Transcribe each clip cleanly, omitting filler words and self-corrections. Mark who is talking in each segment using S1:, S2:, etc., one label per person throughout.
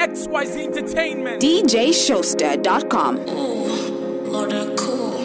S1: XYZ Entertainment.
S2: DJShowster.com.
S3: Ooh, Lord of cool.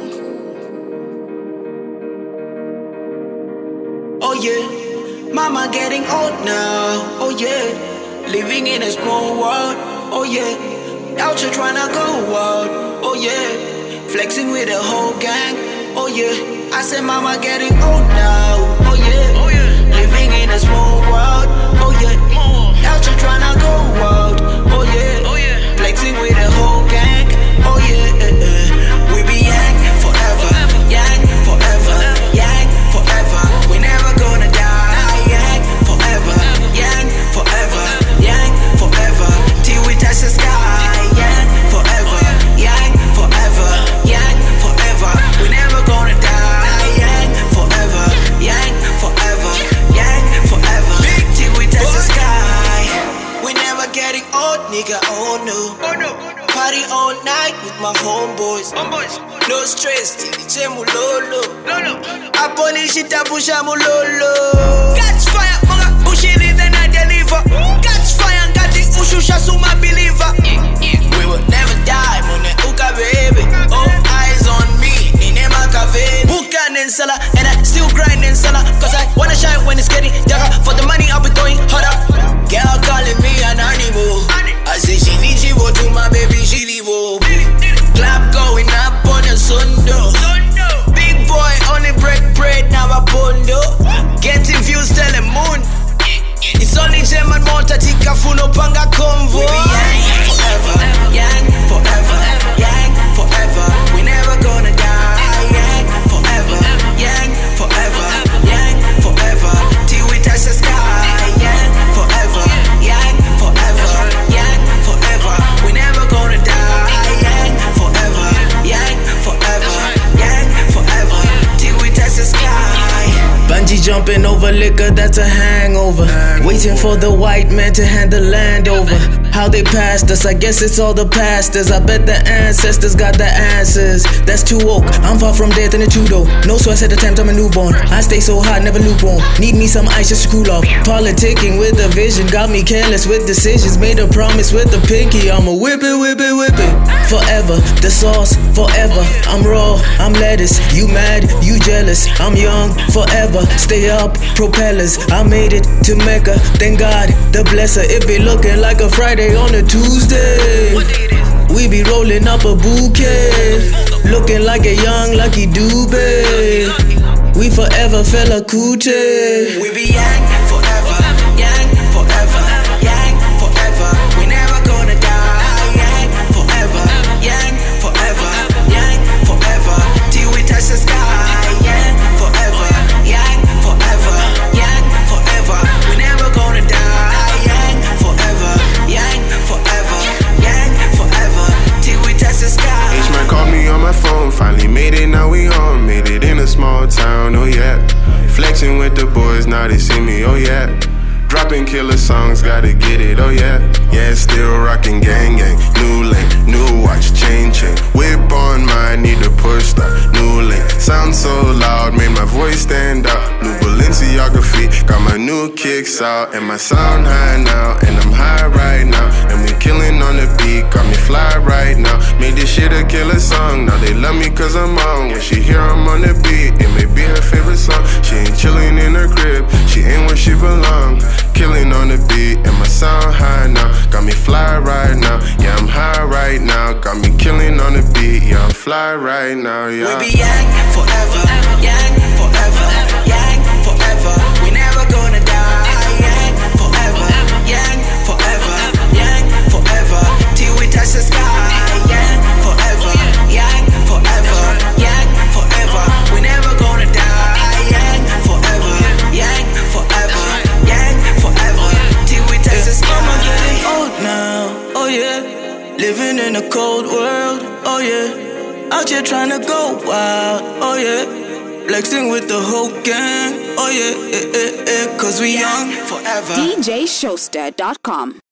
S4: Oh yeah, mama getting old now. Oh yeah, living in a small world. Oh yeah, out here tryna go wild. Oh yeah, flexing with the whole gang. Oh yeah, I said mama getting old now. Oh yeah, living in a small world. Oh yeah, out here tryna go wild. Oh yeah, flexing with the whole gang. Oh yeah, we be yang forever, yang forever, yang forever. We never gonna die, yang forever, yang forever, yang forever, till we touch the sky, yang forever, yang forever, yang forever. We never gonna die, yang forever, yang forever, yang forever, till we touch the sky. We never getting old, nigga. Oh no. Party all night with my homeboys. No stress, tiliche mulolo. Abolish it, abusha mulolo. Catch fire, mga bushiri then I deliver. Catch fire, ngati ushusha suma believer. We will never die, mune uka baby. All eyes on me, nine makaveli. Bukan sala, and I still grinding sala. Cause I wanna shine when it's getting darker. For the money I'll be going harder. Girl calling me an animal. I say she needs you to my baby, she leave. Clap going up on the sundo. Big boy only break bread, now I bondo. Getting views, tell the moon. It's only German motor, tika funo panga convo. We be yang forever, yang forever, yang forever. We never gonna die, yang forever, yang forever, yang forever, till we touch the sky, yang forever, yang forever, yang forever. We never gonna die, yang forever, yang forever, yang forever, till we touch the sky. Bungee jumping over liquor, that's a hangover. Waiting for the white man to hand the land over. How they passed us, I guess it's all the pastors. I bet the ancestors got the answers. That's too woke, I'm far from death in a two-door. No sweats at the time, I'm a newborn. I stay so hot, never lukewarm. Need me some ice just to cool off. Politicking with a vision, got me careless with decisions. Made a promise with the pinky, I'ma whip it, whip it, whip it. Forever, the sauce, forever. I'm raw, I'm lettuce. You mad, you jealous. I'm young, forever. Stay up, propellers. I made it to Mecca, thank God, the blesser. It be looking like a Friday on a Tuesday. We be rolling up a bouquet, looking like a young Lucky Dube. We forever Fela Kuti. We be yang forever, yang forever, yang forever. We never gonna die, yang forever, yang forever, yang forever, till we touch the sky, yang forever, yang forever, yang forever. We never gonna die, yang forever, yang forever, yang forever, till we touch the sky.
S5: H-Man called me on my phone, finally made it, now we home. Made it in a small town, oh yeah. Flexing with the boys, now they see me, oh yeah. Dropping killer songs, gotta get it, oh yeah. Yeah, still rocking gang gang. New lane, new watch, chain chain. Whip on mine, need a push start. New lane, sound so loud, made my voice stand out. New Balenciaga, got my new kicks out. And my sound high now, and I'm high right now. And we killing on the beat, got me fly right now. Made this shit a killer song, now they love me cause I'm on. When she hear I'm on the beat, it may be her favorite song. She ain't chilling in her crib, she ain't where she belong. Killing on the beat, and my sound high now. Got me fly right now, yeah I'm high right now. Got me killing on the beat, yeah I'm fly right now, yeah.
S4: We be yang forever, yang forever, yang forever. We never gonna die, yang forever, yang forever, yang forever, till we touch the sky, yang forever, yang forever, yang forever. We never gonna die, yang forever, yang forever, yang forever, till we touch the sky. I'm getting old now, oh yeah. Living in a cold world, oh yeah. Out here trying to go wild, oh yeah. Flexing with the whole gang, oh yeah, cause we young forever.
S2: DJShowster.com.